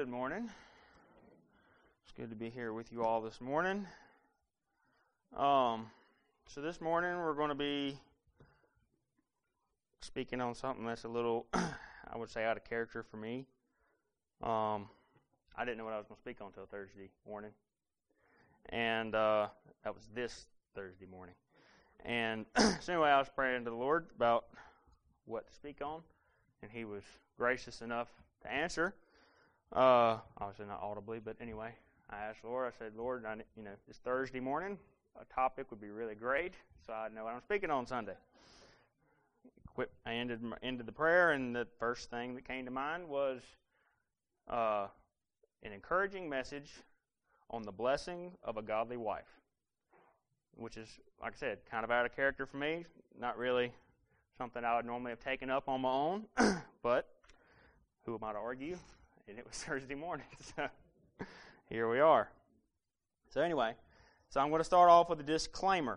Good morning. It's good to be here with you all this morning. So this morning we're going to be speaking on something that's a little, I would say, out of character for me. I didn't know what I was going to speak on until Thursday morning, and that was this Thursday morning. And so anyway, I was praying to the Lord about what to speak on, and He was gracious enough to answer. Obviously not audibly, but anyway, I asked the Lord. I said, Lord, it's Thursday morning. A topic would be really great, so I know what I'm speaking on Sunday. I ended the prayer, and the first thing that came to mind was an encouraging message on the blessing of a godly wife, which is, like I said, kind of out of character for me. Not really something I would normally have taken up on my own, but who am I to argue? And it was Thursday morning, so here we are. So anyway, I'm going to start off with a disclaimer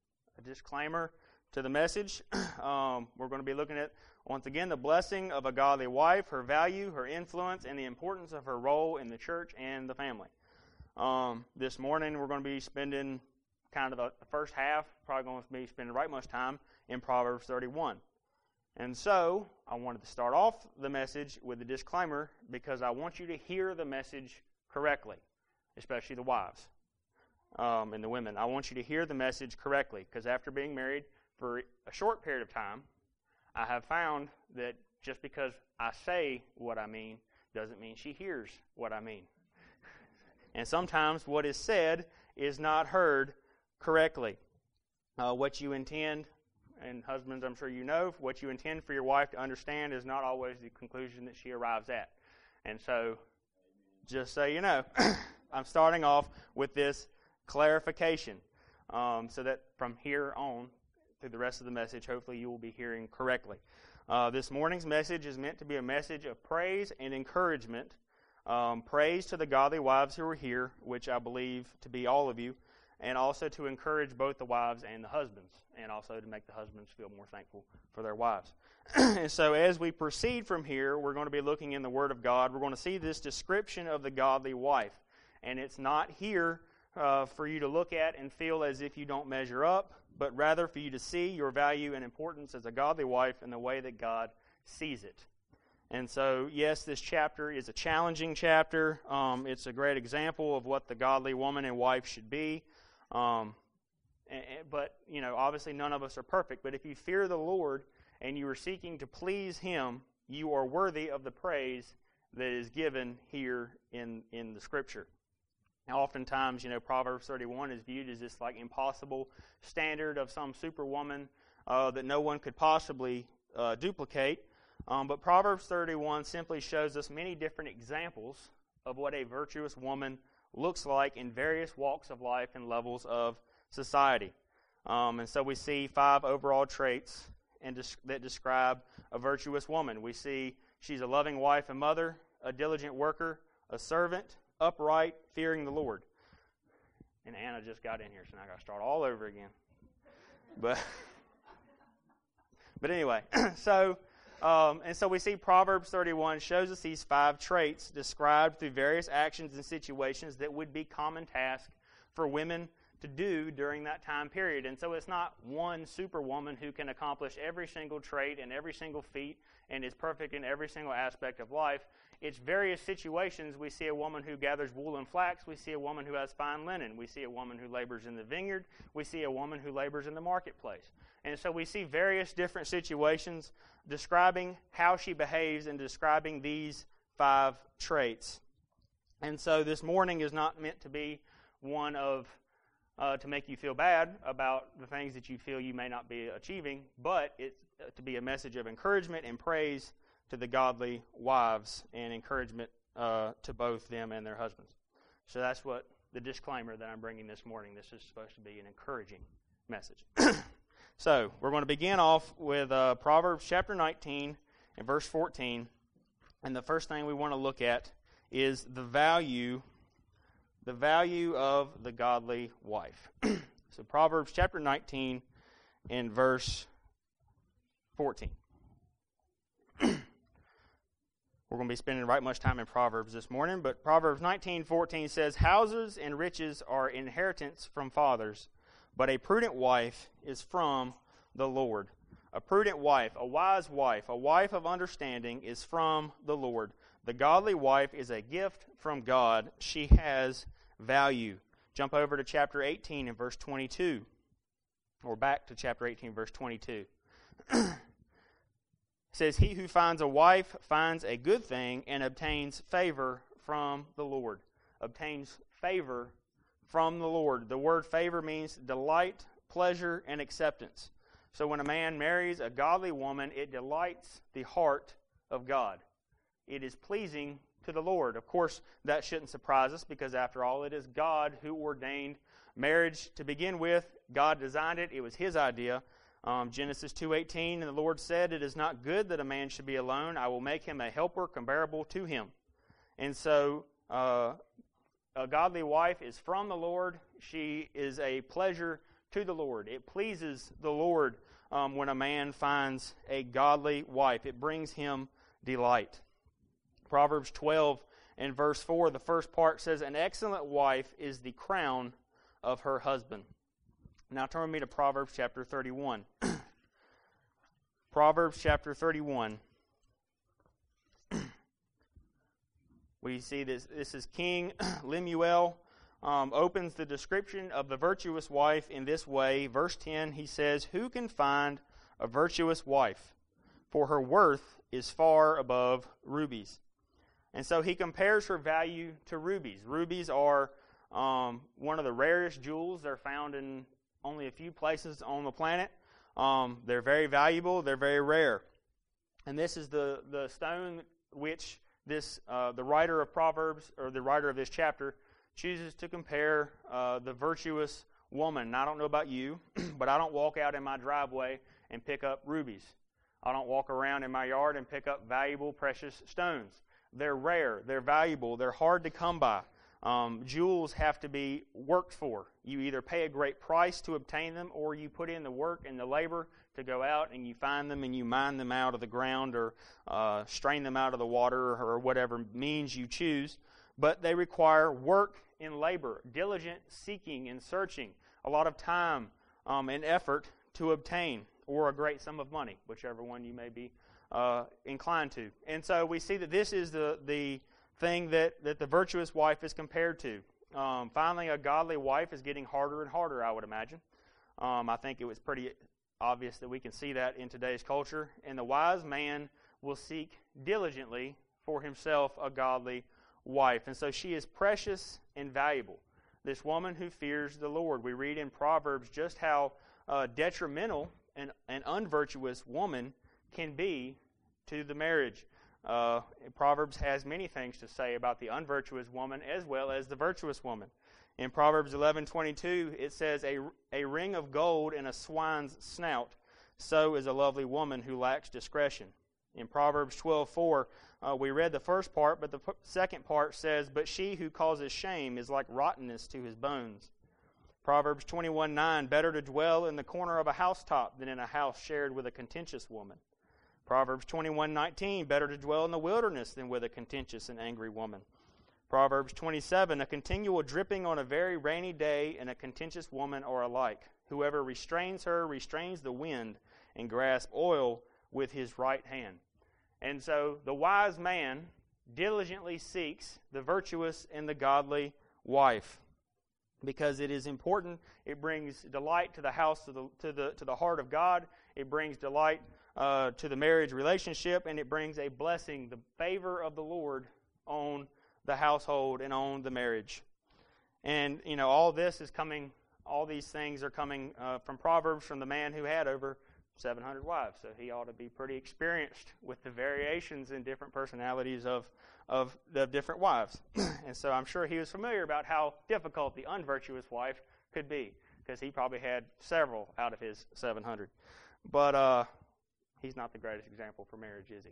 to the message. We're going to be looking at, once again, the blessing of a godly wife, her value, her influence, and the importance of her role in the church and the family. This morning, we're going to be spending kind of the first half, probably going to be spending right much time in Proverbs 31. And so, I wanted to start off the message with a disclaimer because I want you to hear the message correctly, especially the wives and the women. I want you to hear the message correctly because after being married for a short period of time, I have found that just because I say what I mean doesn't mean she hears what I mean. And sometimes what is said is not heard correctly. What you intend, and husbands, I'm sure you know, what you intend for your wife to understand is not always the conclusion that she arrives at. And so, just so you know, I'm starting off with this clarification so that from here on, through the rest of the message, hopefully you will be hearing correctly. This morning's message is meant to be a message of praise and encouragement. Praise to the godly wives who are here, which I believe to be all of you, and also to encourage both the wives and the husbands, and also to make the husbands feel more thankful for their wives. And so as we proceed from here, we're going to be looking in the Word of God. We're going to see this description of the godly wife. And it's not here for you to look at and feel as if you don't measure up, but rather for you to see your value and importance as a godly wife in the way that God sees it. And so, yes, this chapter is a challenging chapter. It's a great example of what the godly woman and wife should be. But, obviously none of us are perfect. But if you fear the Lord and you are seeking to please Him, you are worthy of the praise that is given here in the Scripture. Now, oftentimes, Proverbs 31 is viewed as this impossible standard of some superwoman that no one could possibly duplicate. But Proverbs 31 simply shows us many different examples of what a virtuous woman looks like in various walks of life and levels of society. And so we see 5 overall traits that describe a virtuous woman. We see she's a loving wife and mother, a diligent worker, a servant, upright, fearing the Lord. And Anna just got in here, so now I got to start all over again. But anyway, so we see Proverbs 31 shows us these 5 traits described through various actions and situations that would be common tasks for women to do during that time period. And so it's not one superwoman who can accomplish every single trait and every single feat and is perfect in every single aspect of life. It's various situations. We see a woman who gathers wool and flax. We see a woman who has fine linen. We see a woman who labors in the vineyard. We see a woman who labors in the marketplace. And so we see various different situations describing how she behaves and describing these 5 traits. And so this morning is not meant to be one of to make you feel bad about the things that you feel you may not be achieving, but it's to be a message of encouragement and praise to the godly wives and encouragement to both them and their husbands. So that's what the disclaimer that I'm bringing this morning. This is supposed to be an encouraging message. So we're going to begin off with Proverbs chapter 19 and verse 14. And the first thing we want to look at is the value of the godly wife. So Proverbs chapter 19 and verse 14. we're going to be spending right much time in Proverbs this morning, but Proverbs 19:14 says, "Houses and riches are inheritance from fathers, but a prudent wife is from the Lord." A prudent wife, a wise wife, a wife of understanding is from the Lord. The godly wife is a gift from God. She has value. Jump over to chapter 18 and verse 22. Or back to chapter 18, verse 22. It says, "He who finds a wife finds a good thing and obtains favor from the Lord." Obtains favor from the Lord. The word favor means delight, pleasure, and acceptance. So when a man marries a godly woman, it delights the heart of God. It is pleasing to the Lord. Of course, that shouldn't surprise us because, after all, it is God who ordained marriage to begin with. God designed it. It was His idea. Genesis 2:18, "And the Lord said, It is not good that a man should be alone. I will make him a helper comparable to him." And so a godly wife is from the Lord. She is a pleasure to the Lord. It pleases the Lord when a man finds a godly wife. It brings him delight. Proverbs 12 and verse 4, the first part says, "An excellent wife is the crown of her husband." Now turn with me to Proverbs chapter 31. Proverbs chapter 31. We see this is King Lemuel opens the description of the virtuous wife in this way. Verse 10, he says, "Who can find a virtuous wife? For her worth is far above rubies." And so he compares her value to rubies. Rubies are one of the rarest jewels. They're found in only a few places on the planet. They're very valuable. They're very rare. And this is the stone which the writer of Proverbs, or the writer of this chapter, chooses to compare the virtuous woman. And I don't know about you, but I don't walk out in my driveway and pick up rubies. I don't walk around in my yard and pick up valuable, precious stones. They're rare. They're valuable. They're hard to come by. Jewels have to be worked for. You either pay a great price to obtain them, or you put in the work and the labor to go out and you find them and you mine them out of the ground, or strain them out of the water, or whatever means you choose. But they require work and labor, diligent seeking and searching, a lot of time and effort to obtain, or a great sum of money, whichever one you may be inclined to. And so we see that this is the thing that the virtuous wife is compared to. Finally, a godly wife is getting harder and harder, I would imagine. I think it was pretty obvious that we can see that in today's culture. And the wise man will seek diligently for himself a godly wife. And so she is precious and valuable. This woman who fears the Lord. We read in Proverbs just how detrimental an unvirtuous woman can be to the marriage. Proverbs has many things to say about the unvirtuous woman as well as the virtuous woman. In Proverbs 11:22, it says, a ring of gold in a swine's snout, so is a lovely woman who lacks discretion. In Proverbs 12:4, we read the first part, but the second part says, "But she who causes shame is like rottenness to his bones." Proverbs 21:9, "Better to dwell in the corner of a housetop than in a house shared with a contentious woman." Proverbs 21:19, "Better to dwell in the wilderness than with a contentious and angry woman." Proverbs 27, "A continual dripping on a very rainy day and a contentious woman are alike. Whoever restrains her restrains the wind and grasps oil with his right hand." And so the wise man diligently seeks the virtuous and the godly wife, because it is important. It brings delight to the house, to the heart of God. It brings delight to the marriage relationship, and it brings a blessing, the favor of the Lord on the household and on the marriage. And all this is coming. All these things are coming from Proverbs, from the man who had over 700 wives. So he ought to be pretty experienced with the variations in different personalities of the different wives. And so I'm sure he was familiar about how difficult the unvirtuous wife could be, because he probably had several out of his 700. But he's not the greatest example for marriage, is he?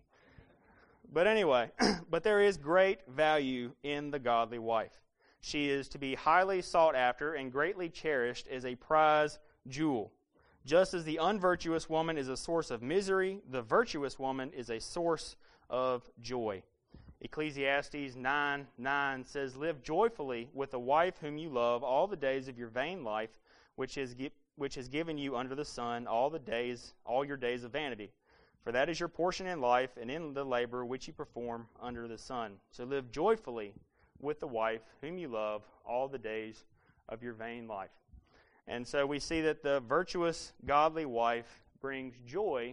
But anyway, but there is great value in the godly wife. She is to be highly sought after and greatly cherished as a prize jewel. Just as the unvirtuous woman is a source of misery, the virtuous woman is a source of joy. Ecclesiastes 9:9 says, "Live joyfully with the wife whom you love all the days of your vain life, which has given you under the sun all your days of vanity. For that is your portion in life and in the labor which you perform under the sun. So live joyfully with the wife whom you love all the days of your vain life." And so we see that the virtuous, godly wife brings joy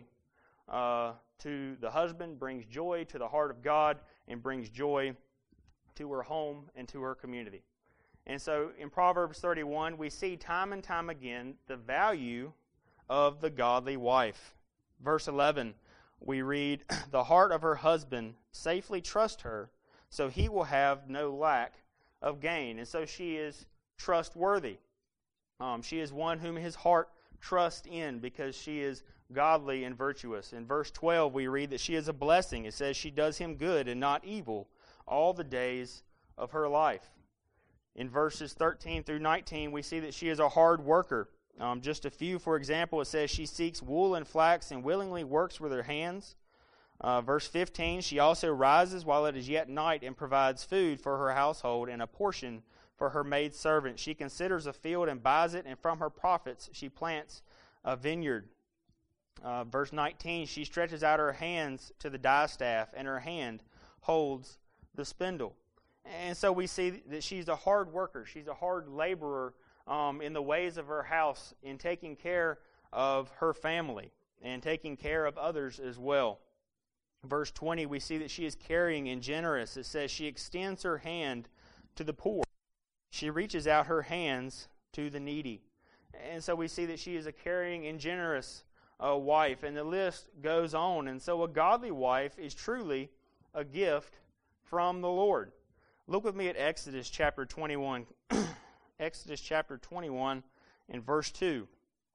to the husband, brings joy to the heart of God, and brings joy to her home and to her community. And so in Proverbs 31, we see time and time again the value of the godly wife. Verse 11, we read, "The heart of her husband safely trusts her, so he will have no lack of gain." And so she is trustworthy. She is one whom his heart trusts in because she is godly and virtuous. In verse 12, we read that she is a blessing. It says she does him good and not evil all the days of her life. In verses 13 through 19, we see that she is a hard worker. Just a few, for example, it says she seeks wool and flax and willingly works with her hands. Verse 15, she also rises while it is yet night and provides food for her household and a portion for her maidservant. She considers a field and buys it, and from her profits she plants a vineyard. Verse 19, she stretches out her hands to the distaff, and her hand holds the spindle. And so we see that she's a hard worker. She's a hard laborer in the ways of her house, in taking care of her family and taking care of others as well. Verse 20, we see that she is caring and generous. It says she extends her hand to the poor. She reaches out her hands to the needy. And so we see that she is a caring and generous wife, and the list goes on. And so a godly wife is truly a gift from the Lord. Look with me at Exodus chapter 21. Exodus chapter 21 and verse 2.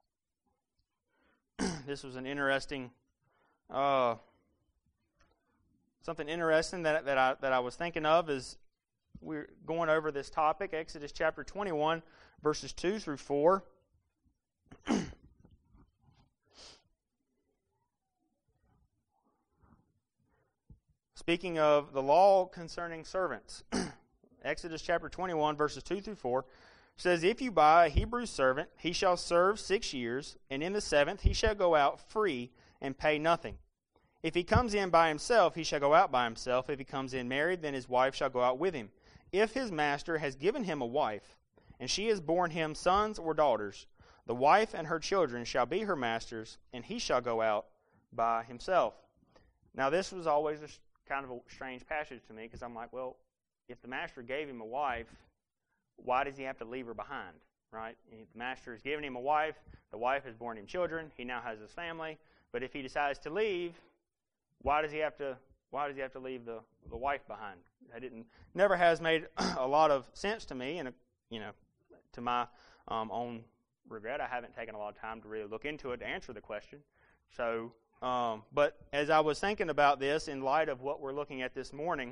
This was an interesting, something interesting that I was thinking of as we're going over this topic. Exodus chapter 21, verses 2 through 4. Speaking of the law concerning servants, Exodus chapter 21, verses 2 through 4 says, "If you buy a Hebrew servant, he shall serve 6 years, and in the 7th he shall go out free and pay nothing. If he comes in by himself, he shall go out by himself. If he comes in married, then his wife shall go out with him. If his master has given him a wife, and she has borne him sons or daughters, the wife and her children shall be her master's, and he shall go out by himself." Now this was always kind of a strange passage to me, because I'm like, well, if the master gave him a wife, why does he have to leave her behind, right? The master has given him a wife, the wife has borne him children, he now has his family, but if he decides to leave, why does he have to leave the wife behind? Never has made a lot of sense to me, and to my own regret, I haven't taken a lot of time to really look into it to answer the question. So, but as I was thinking about this in light of what we're looking at this morning,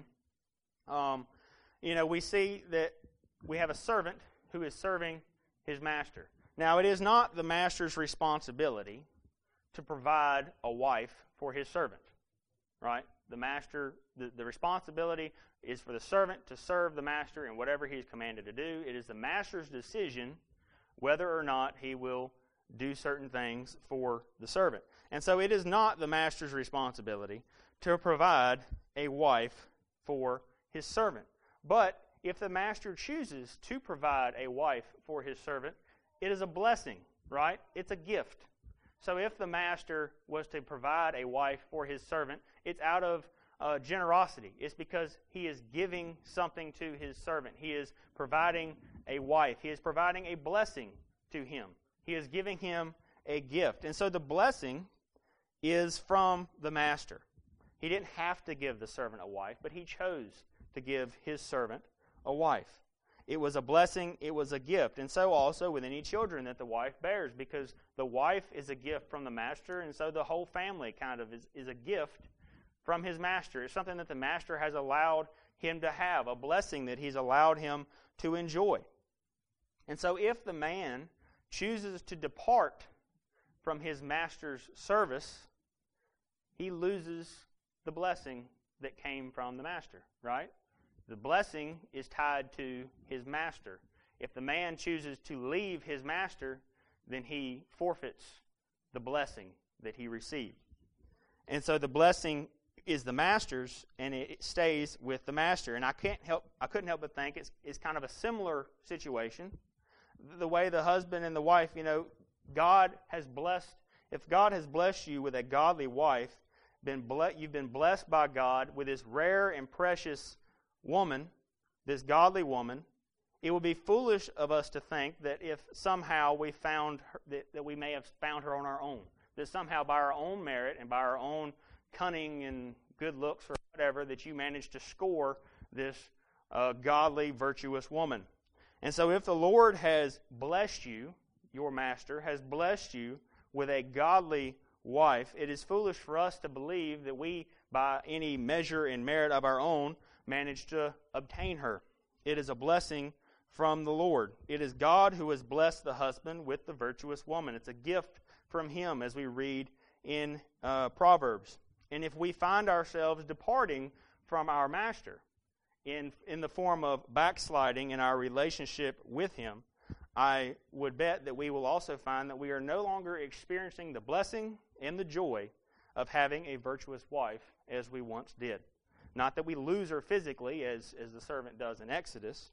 we see that we have a servant who is serving his master. Now, it is not the master's responsibility to provide a wife for his servant, right? The master, the responsibility is for the servant to serve the master in whatever he is commanded to do. It is the master's decision whether or not he will do certain things for the servant. And so it is not the master's responsibility to provide a wife for his servant. But if the master chooses to provide a wife for his servant, it is a blessing, right? It's a gift. So if the master was to provide a wife for his servant, it's out of generosity. It's because he is giving something to his servant. He is providing a wife. He is providing a blessing to him. He is giving him a gift. And so the blessing is from the master. He didn't have to give the servant a wife, but he chose to give his servant a wife. It was a blessing, it was a gift. And so also with any children that the wife bears, because the wife is a gift from the master, and so the whole family kind of is a gift from his master. It's something that the master has allowed him to have, a blessing that he's allowed him to enjoy. And so if the man chooses to depart from his master's service, he loses the blessing that came from the master, right? The blessing is tied to his master. If the man chooses to leave his master, then he forfeits the blessing that he received. And so the blessing is the master's, and it stays with the master. And I couldn't help but think it's kind of a similar situation. The way the husband and the wife, God has blessed. If God has blessed you with a godly wife, you've been blessed by God with this rare and precious woman, this godly woman. It would be foolish of us to think that if somehow we found her, that we may have found her on our own, that somehow by our own merit and by our own cunning and good looks or whatever, that you managed to score this godly, virtuous woman. And so if the Lord has blessed you, your master has blessed you with a godly wife, it is foolish for us to believe that we, by any measure and merit of our own, managed to obtain her. It is a blessing from the Lord. It is God who has blessed the husband with the virtuous woman. It's a gift from him, as we read in Proverbs. And if we find ourselves departing from our master in the form of backsliding in our relationship with him, I would bet that we will also find that we are no longer experiencing the blessing and the joy of having a virtuous wife as we once did. Not that we lose her physically, as the servant does in Exodus,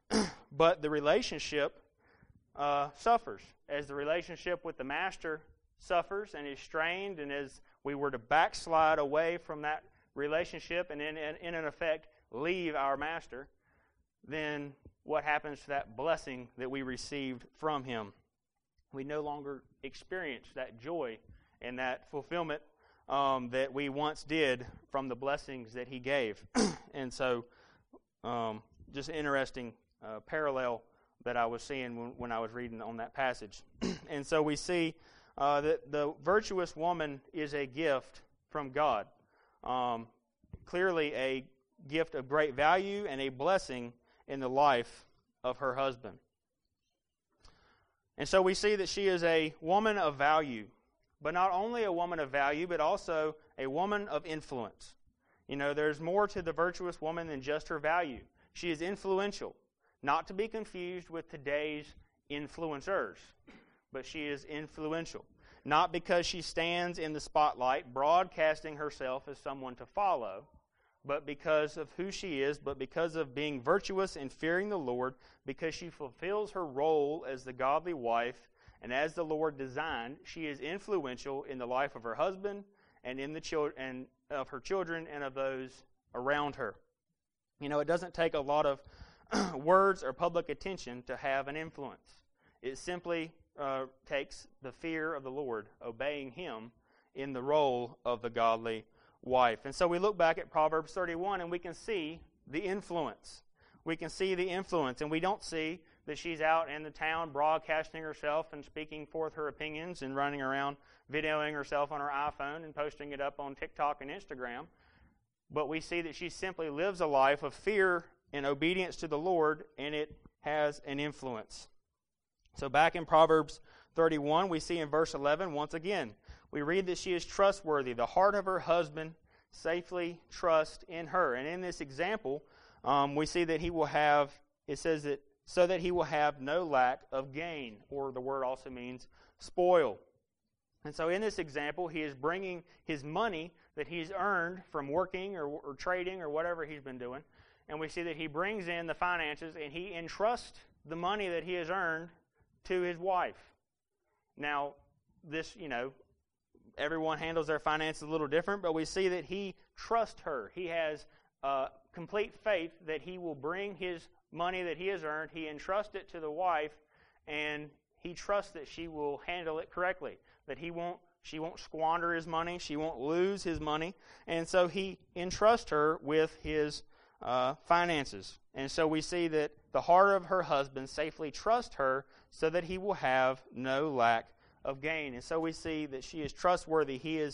but the relationship suffers. As the relationship with the master suffers and is strained, and as we were to backslide away from that relationship and in effect leave our master, then what happens to that blessing that we received from him? We no longer experience that joy and that fulfillment that we once did from the blessings that he gave. And so just an interesting parallel that I was seeing when I was reading on that passage. And so we see that the virtuous woman is a gift from God. Clearly a gift of great value and a blessing in the life of her husband. And so we see that she is a woman of value, but not only a woman of value, but also a woman of influence. There's more to the virtuous woman than just her value. She is influential, not to be confused with today's influencers, but she is influential. Not because she stands in the spotlight broadcasting herself as someone to follow, but because of who she is, but because of being virtuous and fearing the Lord, because she fulfills her role as the godly wife, and as the Lord designed, she is influential in the life of her husband and in the children of her children and of those around her. It doesn't take a lot of words or public attention to have an influence. It simply takes the fear of the Lord, obeying him in the role of the godly wife. And so we look back at Proverbs 31 and we can see the influence. We can see the influence, and we don't see that she's out in the town broadcasting herself and speaking forth her opinions and running around videoing herself on her iPhone and posting it up on TikTok and Instagram. But we see that she simply lives a life of fear and obedience to the Lord, and it has an influence. So back in Proverbs 31, we see in verse 11, once again, we read that she is trustworthy. The heart of her husband safely trusts in her. And in this example, we see that he will have, it says that, so that he will have no lack of gain, or the word also means spoil. And so in this example, he is bringing his money that he's earned from working or trading or whatever he's been doing, and we see that he brings in the finances and he entrusts the money that he has earned to his wife. Now, this, everyone handles their finances a little different, but we see that he trusts her. He has complete faith that he will bring his money that he has earned, he entrusts it to the wife, and he trusts that she will handle it correctly, that she won't squander his money, she won't lose his money, and so he entrusts her with his finances. And so we see that the heart of her husband safely trusts her so that he will have no lack of gain. And so we see that she is trustworthy.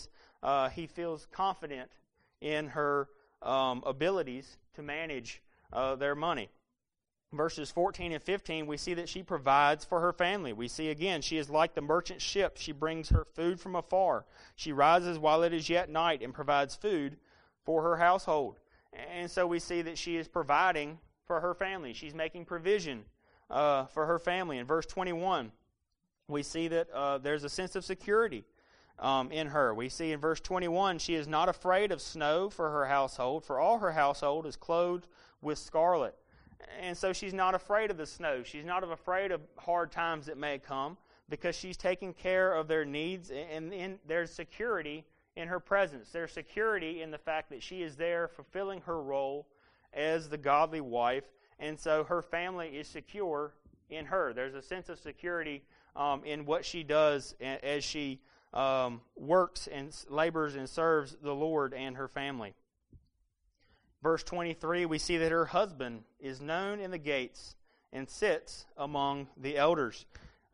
He feels confident in her abilities to manage their money. Verses 14 and 15, we see that she provides for her family. We see again, she is like the merchant ship. She brings her food from afar. She rises while it is yet night and provides food for her household. And so we see that she is providing for her family. She's making provision for her family. In verse 21, we see that there's a sense of security in her. We see in verse 21, she is not afraid of snow for her household, for all her household is clothed with scarlet. And so she's not afraid of the snow. She's not afraid of hard times that may come, because she's taking care of their needs, and there's security in her presence. There's security in the fact that she is there fulfilling her role as the godly wife, and so her family is secure in her. There's a sense of security in what she does as she works and labors and serves the Lord and her family. Verse 23, we see that her husband is known in the gates and sits among the elders.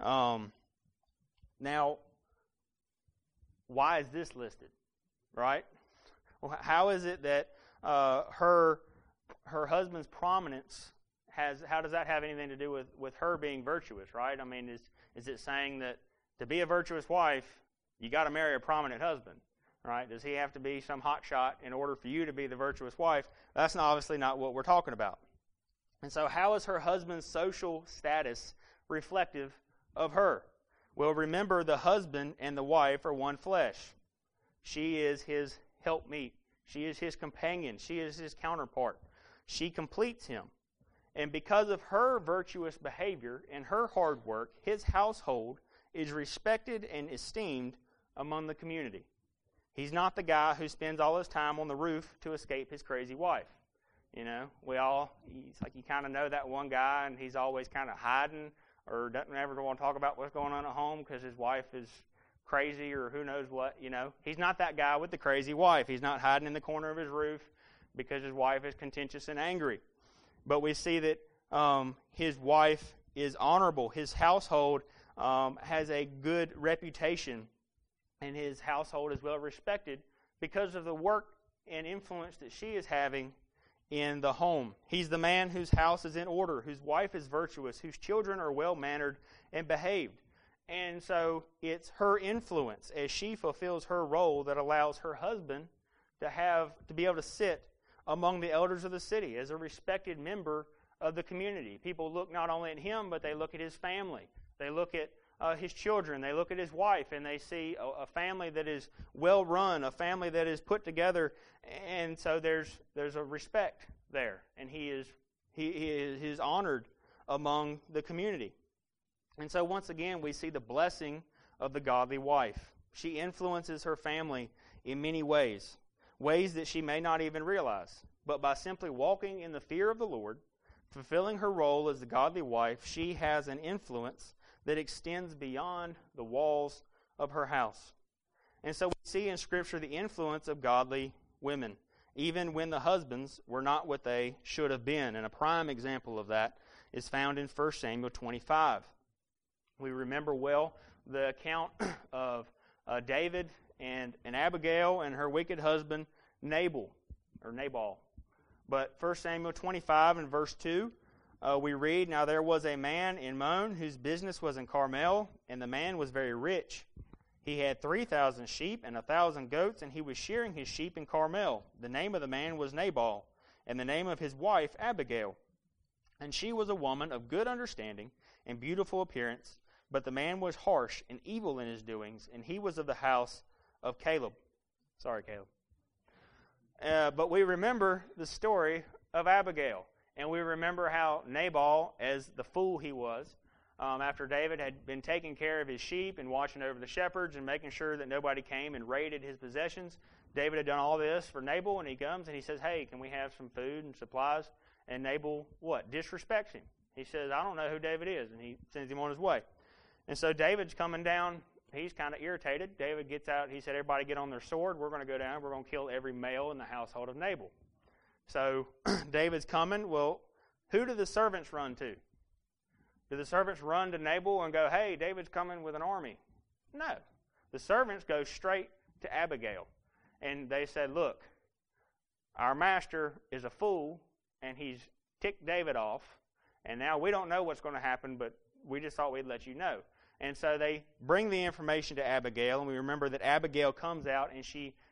Now, why is this listed, right? How is it that her husband's prominence how does that have anything to do with her being virtuous, right? I mean, is it saying that to be a virtuous wife, you got to marry a prominent husband, right? Does he have to be some hotshot in order for you to be the virtuous wife? That's obviously not what we're talking about. And so how is her husband's social status reflective of her? Well, remember, the husband and the wife are one flesh. She is his helpmeet. She is his companion. She is his counterpart. She completes him. And because of her virtuous behavior and her hard work, his household is respected and esteemed among the community. He's not the guy who spends all his time on the roof to escape his crazy wife. You know, it's like you kind of know that one guy, and he's always kind of hiding or doesn't ever want to talk about what's going on at home because his wife is crazy or who knows what, you know. He's not that guy with the crazy wife. He's not hiding in the corner of his roof because his wife is contentious and angry. But we see that his wife is honorable. His household has a good reputation, and his household is well respected because of the work and influence that she is having in the home. He's the man whose house is in order, whose wife is virtuous, whose children are well-mannered and behaved. And so it's her influence as she fulfills her role that allows her husband to be able to sit among the elders of the city as a respected member of the community. People look not only at him, but they look at his family. They look at his children. They look at his wife, and they see a family that is well run, a family that is put together, and so there's a respect there, and he is honored among the community. And so once again, we see the blessing of the godly wife. She influences her family in many ways that she may not even realize. But by simply walking in the fear of the Lord, fulfilling her role as the godly wife, she has an influence that extends beyond the walls of her house. And so we see in Scripture the influence of godly women, even when the husbands were not what they should have been. And a prime example of that is found in 1 Samuel 25. We remember well the account of David and Abigail and her wicked husband Nabal. But 1 Samuel 25 and verse 2, we read, "Now there was a man in Mon whose business was in Carmel, and the man was very rich. He had 3,000 sheep and 1,000 goats, and he was shearing his sheep in Carmel. The name of the man was Nabal, and the name of his wife Abigail. And she was a woman of good understanding and beautiful appearance, but the man was harsh and evil in his doings, and he was of the house of Caleb." Sorry, Caleb. But we remember the story of Abigail, and we remember how Nabal, as the fool he was, after David had been taking care of his sheep and watching over the shepherds and making sure that nobody came and raided his possessions, David had done all this for Nabal, and he comes and he says, "Hey, can we have some food and supplies?" And Nabal, disrespects him. He says, "I don't know who David is," and he sends him on his way. And so David's coming down. He's kind of irritated. David gets out. He said, "Everybody get on their sword. We're going to go down. We're going to kill every male in the household of Nabal." So David's coming. Well, who do the servants run to? Do the servants run to Nabal and go, "Hey, David's coming with an army"? No. The servants go straight to Abigail. And they said, "Look, our master is a fool, and he's ticked David off. And now we don't know what's going to happen, but we just thought we'd let you know." And so they bring the information to Abigail, and we remember that Abigail comes out and she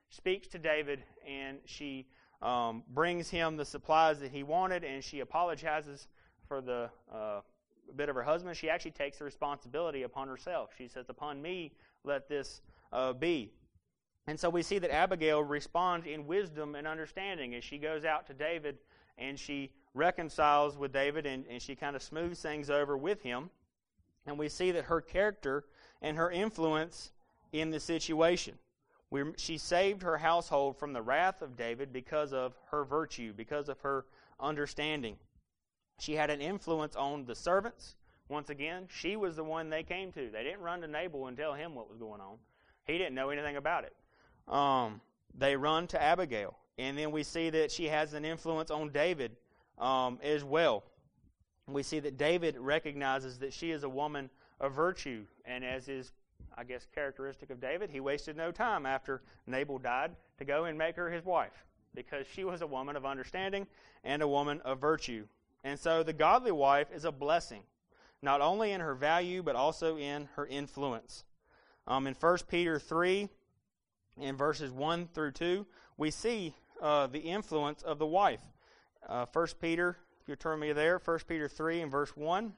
speaks to David, and she brings him the supplies that he wanted, and she apologizes for the bit of her husband. She actually takes the responsibility upon herself. She says, "Upon me let this be." And so we see that Abigail responds in wisdom and understanding as she goes out to David and she reconciles with David and she kind of smooths things over with him. And we see that her character and her influence in the situation. She saved her household from the wrath of David because of her virtue, because of her understanding. She had an influence on the servants. Once again, she was the one they came to. They didn't run to Nabal and tell him what was going on. He didn't know anything about it. They run to Abigail. And then we see that she has an influence on David as well. We see that David recognizes that she is a woman of virtue. And as is, I guess, characteristic of David, he wasted no time after Nabal died to go and make her his wife, because she was a woman of understanding and a woman of virtue. And so the godly wife is a blessing, not only in her value, but also in her influence. In 1 Peter 3, in verses 1 through 2, we see the influence of the wife. 1 Peter, if you turn me there, 1 Peter 3 and verse 1.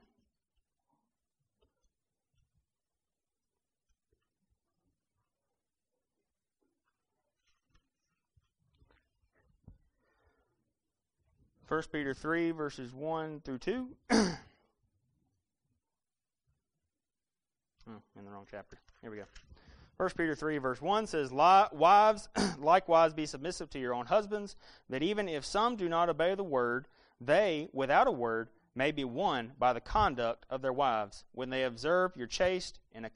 First Peter 3, verses 1 through 2. In the wrong chapter. Here we go. 1 Peter 3, verse 1 says, "Wives, likewise be submissive to your own husbands, that even if some do not obey the word, they, without a word, may be won by the conduct of their wives, when they observe your chaste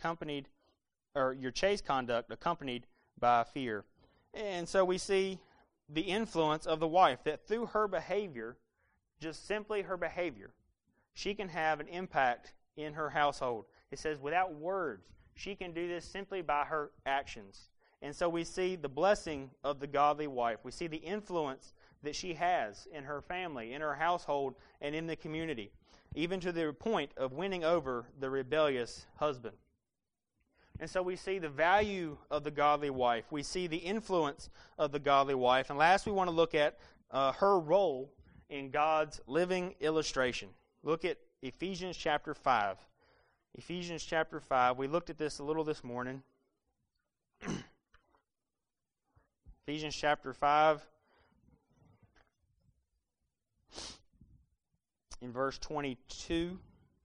conduct accompanied by fear." And so we see the influence of the wife, that through her behavior, just simply her behavior, she can have an impact in her household. It says without words. She can do this simply by her actions. And so we see the blessing of the godly wife. We see the influence that she has in her family, in her household, and in the community, even to the point of winning over the rebellious husband. And so we see the value of the godly wife. We see the influence of the godly wife. And last, we want to look at her role in God's living illustration. Look at Ephesians chapter 5. Ephesians chapter 5. We looked at this a little this morning. Ephesians chapter 5. In verse 22.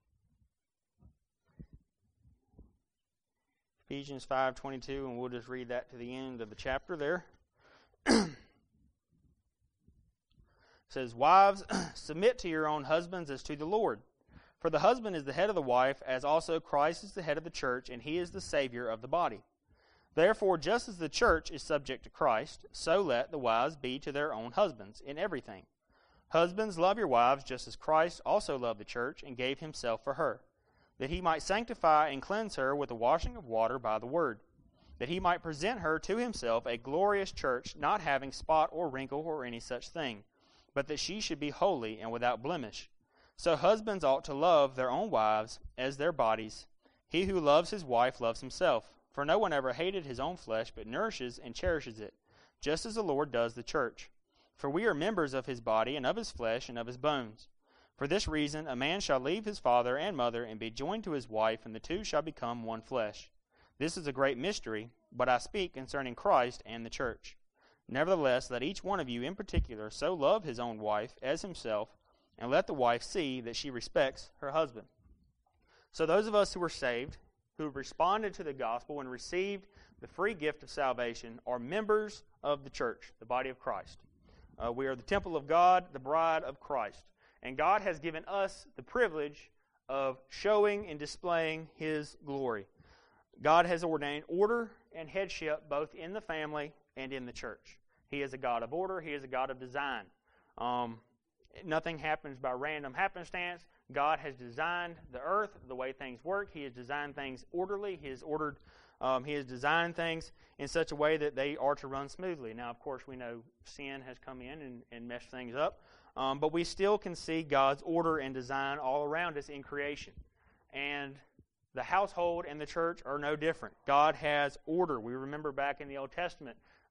Ephesians 5:22, and we'll just read that to the end of the chapter there. It says, "Wives, submit to your own husbands as to the Lord. For the husband is the head of the wife, as also Christ is the head of the church, and he is the Savior of the body. Therefore, just as the church is subject to Christ, so let the wives be to their own husbands in everything. Husbands, love your wives, just as Christ also loved the church and gave himself for her, that he might sanctify and cleanse her with the washing of water by the word, that he might present her to himself a glorious church, not having spot or wrinkle or any such thing, but that she should be holy and without blemish. So husbands ought to love their own wives as their bodies. He who loves his wife loves himself. For no one ever hated his own flesh, but nourishes and cherishes it, just as the Lord does the church. For we are members of his body, and of his flesh, and of his bones. For this reason a man shall leave his father and mother, and be joined to his wife, and the two shall become one flesh. This is a great mystery, but I speak concerning Christ and the church. Nevertheless, let each one of you in particular so love his own wife as himself, and let the wife see that she respects her husband." So those of us who are saved, who have responded to the gospel and received the free gift of salvation, are members of the church, the body of Christ. We are the temple of God, the bride of Christ. And God has given us the privilege of showing and displaying his glory. God has ordained order and headship both in the family and in the church. He is a God of order. He is a God of design. Nothing happens by random happenstance. God has designed the earth, the way things work. He has designed things orderly. He has designed things in such a way that they are to run smoothly. Now, of course, we know sin has come in and messed things up. But we still can see God's order and design all around us in creation. And the household and the church are no different. God has order. We remember back in the Old Testament,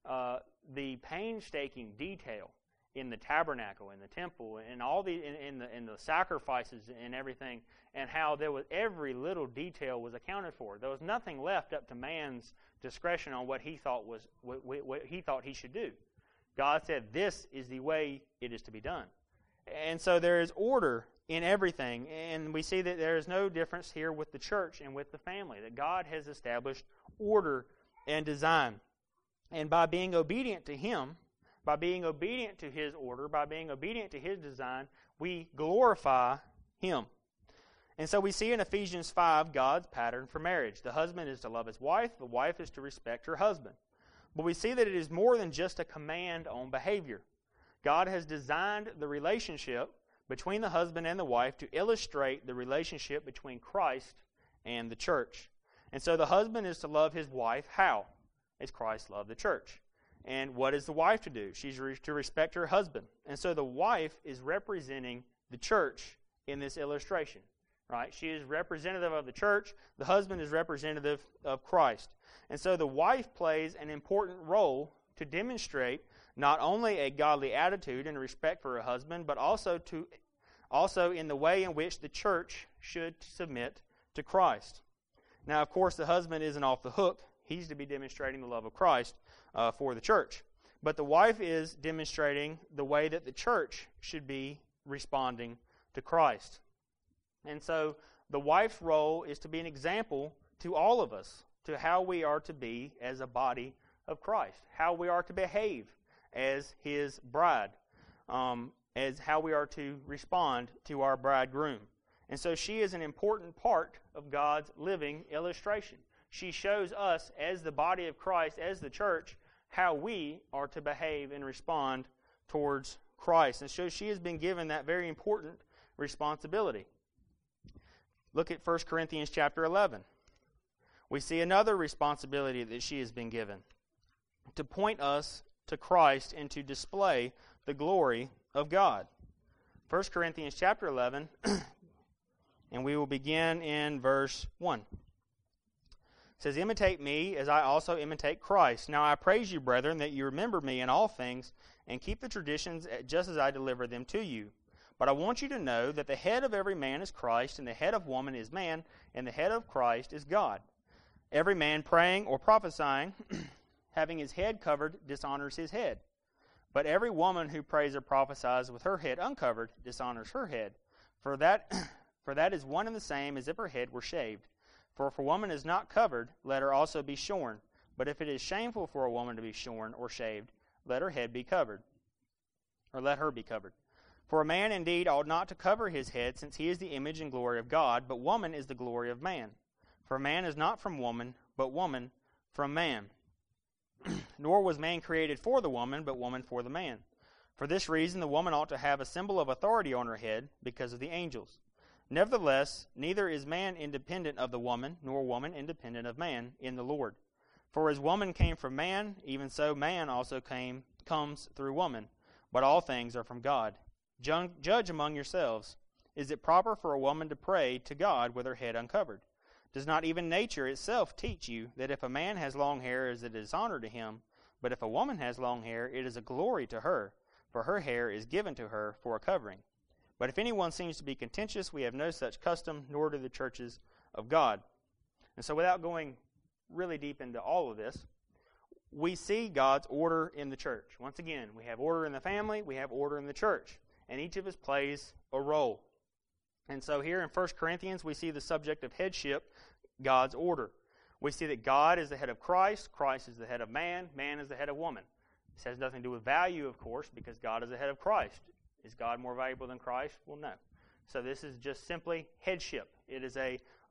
the painstaking detail in the tabernacle, in the temple, and all the in the sacrifices and everything, and how there was every little detail was accounted for. There was nothing left up to man's discretion on what he thought was what he thought he should do. God said, "This is the way it is to be done," and so there is order in everything, and we see that there is no difference here with the church and with the family. That God has established order and design, and by being obedient to Him, by being obedient to His order, by being obedient to His design, we glorify Him. And so we see in Ephesians 5 God's pattern for marriage. The husband is to love his wife, the wife is to respect her husband. But we see that it is more than just a command on behavior. God has designed the relationship between the husband and the wife to illustrate the relationship between Christ and the church. And so the husband is to love his wife how? As Christ loved the church. And what is the wife to do? She's to respect her husband. And so the wife is representing the church in this illustration. Right? She is representative of the church. The husband is representative of Christ. And so the wife plays an important role to demonstrate not only a godly attitude and respect for her husband, but also in the way in which the church should submit to Christ. Now, of course, the husband isn't off the hook. He's to be demonstrating the love of Christ for the church. But the wife is demonstrating the way that the church should be responding to Christ. And so the wife's role is to be an example to all of us, to how we are to be as a body of Christ, how we are to behave as His bride, as how we are to respond to our bridegroom. And so she is an important part of God's living illustration. She shows us as the body of Christ, as the church, how we are to behave and respond towards Christ. And so she has been given that very important responsibility. Look at 1 Corinthians chapter 11. We see another responsibility that she has been given, to point us to Christ and to display the glory of God. 1 Corinthians chapter 11, and we will begin in verse 1. It says, "Imitate me as I also imitate Christ. Now I praise you, brethren, that you remember me in all things and keep the traditions just as I deliver them to you. But I want you to know that the head of every man is Christ, and the head of woman is man, and the head of Christ is God. Every man praying or prophesying, having his head covered, dishonors his head. But every woman who prays or prophesies with her head uncovered dishonors her head. For that is one and the same as if her head were shaved. For if a woman is not covered, let her also be shorn. But if it is shameful for a woman to be shorn or shaved, let her head be covered, or let her be covered. For a man indeed ought not to cover his head, since he is the image and glory of God, but woman is the glory of man. For man is not from woman, but woman from man. Nor was man created for the woman, but woman for the man. For this reason the woman ought to have a symbol of authority on her head, because of the angels. Nevertheless, neither is man independent of the woman, nor woman independent of man in the Lord. For as woman came from man, even so man also comes through woman. But all things are from God. Judge among yourselves. Is it proper for a woman to pray to God with her head uncovered? Does not even nature itself teach you that if a man has long hair, it is a dishonor to him, but if a woman has long hair, it is a glory to her, for her hair is given to her for a covering? But if anyone seems to be contentious, we have no such custom, nor do the churches of God." And so without going really deep into all of this, we see God's order in the church. Once again, we have order in the family, we have order in the church, and each of us plays a role. And so here in 1 Corinthians, we see the subject of headship, God's order. We see that God is the head of Christ, Christ is the head of man, man is the head of woman. This has nothing to do with value, of course, because God is the head of Christ. Is God more valuable than Christ? Well, no. So this is just simply headship. It is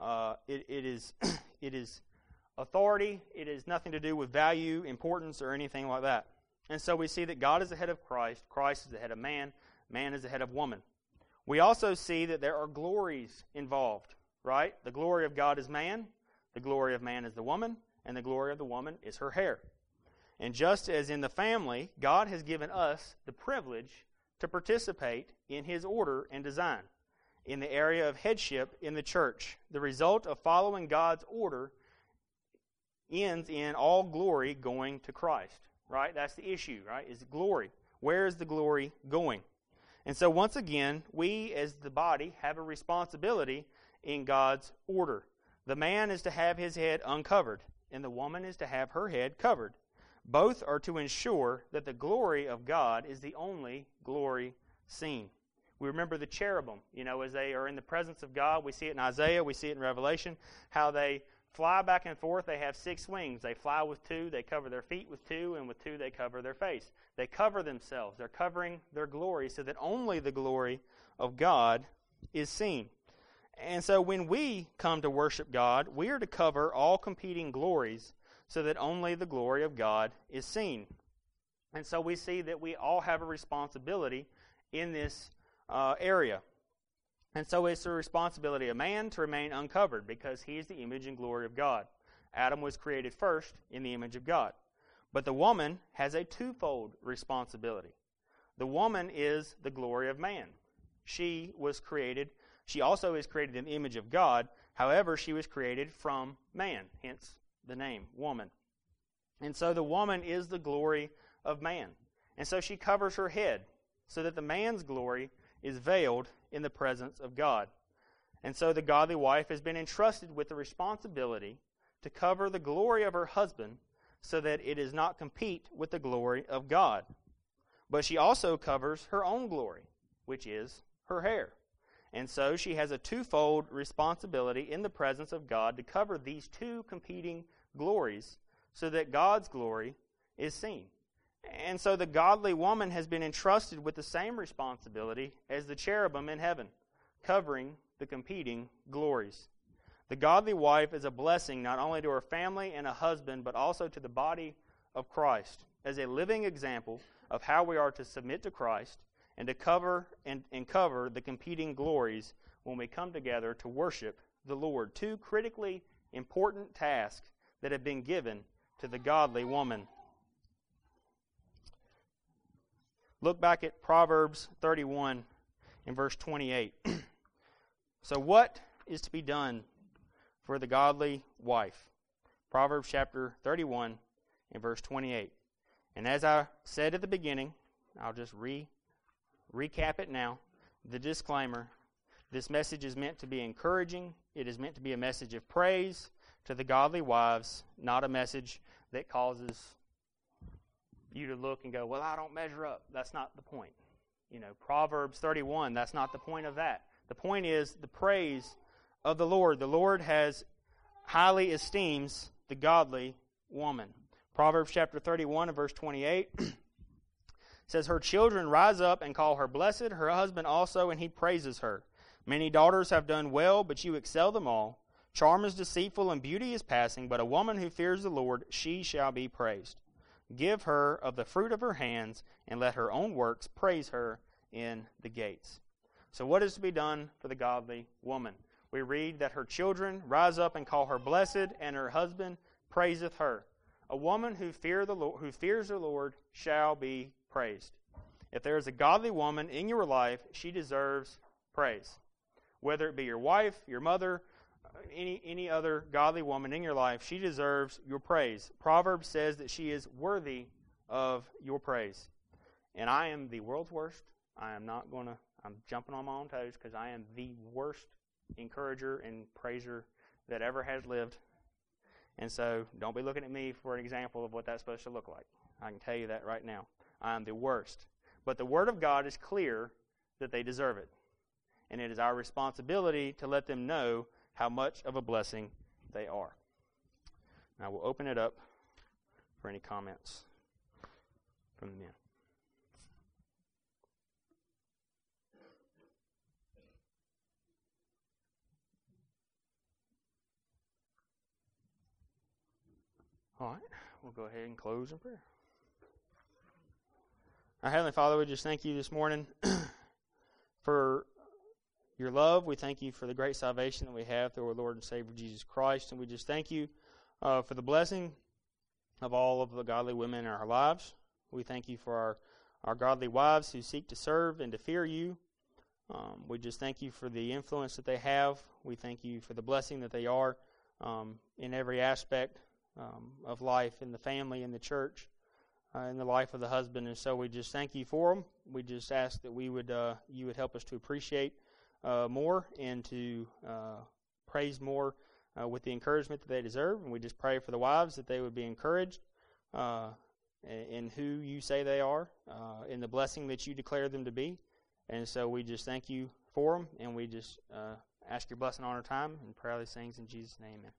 it is authority. It is nothing to do with value, importance, or anything like that. And so we see that God is the head of Christ, Christ is the head of man, man is the head of woman. We also see that there are glories involved, right? The glory of God is man, the glory of man is the woman, and the glory of the woman is her hair. And just as in the family, God has given us the privilege to participate in His order and design in the area of headship in the church. The result of following God's order ends in all glory going to Christ. right? That's the issue, right? Is glory. Where is the glory going? And so once again, we as the body have a responsibility in God's order. The man is to have his head uncovered, and the woman is to have her head covered. Both are to ensure that the glory of God is the only glory seen. We remember the cherubim, as they are in the presence of God. We see it in Isaiah, we see it in Revelation, how they fly back and forth. They have 6 wings. They fly with 2, they cover their feet with 2, and with 2 they cover their face. They cover themselves. They're covering their glory so that only the glory of God is seen. And so when we come to worship God, we are to cover all competing glories so that only the glory of God is seen. And so we see that we all have a responsibility in this area. And so it's the responsibility of man to remain uncovered because he is the image and glory of God. Adam was created first in the image of God. But the woman has a twofold responsibility. The woman is the glory of man. She also is created in the image of God. However, she was created from man, hence the name, woman. And so the woman is the glory of man. And so she covers her head so that the man's glory is veiled in the presence of God. And so the godly wife has been entrusted with the responsibility to cover the glory of her husband so that it does not compete with the glory of God. But she also covers her own glory, which is her hair. And so she has a twofold responsibility in the presence of God to cover these 2 competing glories so that God's glory is seen. And so the godly woman has been entrusted with the same responsibility as the cherubim in heaven, covering the competing glories. The godly wife is a blessing not only to her family and a husband, but also to the body of Christ, as a living example of how we are to submit to Christ and to cover the competing glories when we come together to worship the Lord. 2 critically important tasks that have been given to the godly woman. Look back at Proverbs 31 in verse 28. So what is to be done for the godly wife? Proverbs chapter 31 in verse 28. And as I said at the beginning, I'll just recap it now. The disclaimer, this message is meant to be encouraging. It is meant to be a message of praise to the godly wives, not a message that causes you to look and go, well, I don't measure up. That's not the point. Proverbs 31, that's not the point of that. The point is the praise of the Lord. The Lord highly esteems the godly woman. Proverbs chapter 31 and verse 28 says, her children rise up and call her blessed, her husband also, and he praises her. Many daughters have done well, but you excel them all. Charm is deceitful and beauty is passing, but a woman who fears the Lord, she shall be praised. Give her of the fruit of her hands, and let her own works praise her in the gates. So what is to be done for the godly woman? We read that her children rise up and call her blessed, and her husband praiseth her. A woman who fears the Lord shall be praised. If there is a godly woman in your life, she deserves praise. Whether it be your wife, your mother, any other godly woman in your life, she deserves your praise. Proverbs says that she is worthy of your praise. And I am the world's worst. I'm jumping on my own toes because I am the worst encourager and praiser that ever has lived. And so don't be looking at me for an example of what that's supposed to look like. I can tell you that right now. I am the worst. But the Word of God is clear that they deserve it. And it is our responsibility to let them know how much of a blessing they are. Now we'll open it up for any comments from the men. All right, we'll go ahead and close in prayer. Our Heavenly Father, we just thank you this morning for your love. We thank you for the great salvation that we have through our Lord and Savior Jesus Christ. And we just thank you for the blessing of all of the godly women in our lives. We thank you for our godly wives who seek to serve and to fear you. We just thank you for the influence that they have. We thank you for the blessing that they are in every aspect of life, in the family, in the church. in the life of the husband. And so we just thank you for them. We just ask that you would help us to appreciate more and to praise more with the encouragement that they deserve. And we just pray for the wives that they would be encouraged in who you say they are, in the blessing that you declare them to be. And so we just thank you for them, and we just ask your blessing on our time and pray all these things in Jesus' name. Amen.